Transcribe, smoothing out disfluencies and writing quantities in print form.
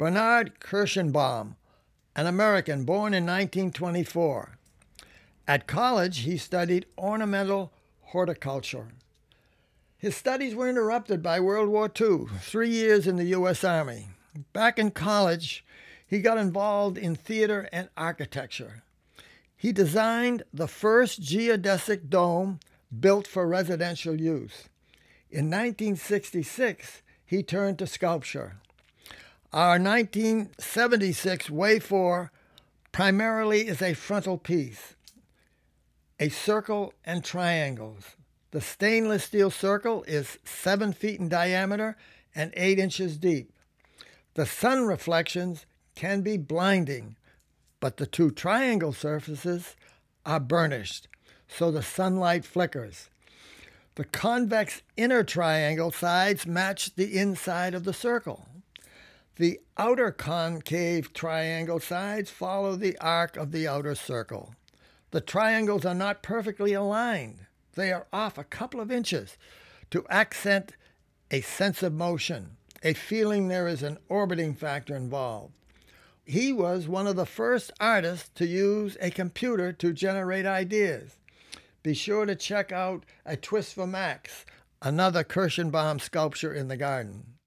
Bernard Kirschenbaum, an American born in 1924. At college, he studied ornamental horticulture. His studies were interrupted by World War II, 3 years in the U.S. Army. Back in college, he got involved in theater and architecture. He designed the first geodesic dome built for residential use. In 1966, he turned to sculpture. Our 1976 Way 4 primarily is a frontal piece, a circle and triangles. The stainless steel circle is 7 feet in diameter and 8 inches deep. The sun reflections can be blinding, but the two triangle surfaces are burnished, so the sunlight flickers. The convex inner triangle sides match the inside of the circle. The outer concave triangle sides follow the arc of the outer circle. The triangles are not perfectly aligned. They are off a couple of inches to accent a sense of motion, a feeling there is an orbiting factor involved. He was one of the first artists to use a computer to generate ideas. Be sure to check out A Twist for Max, another Kirschenbaum sculpture in the garden.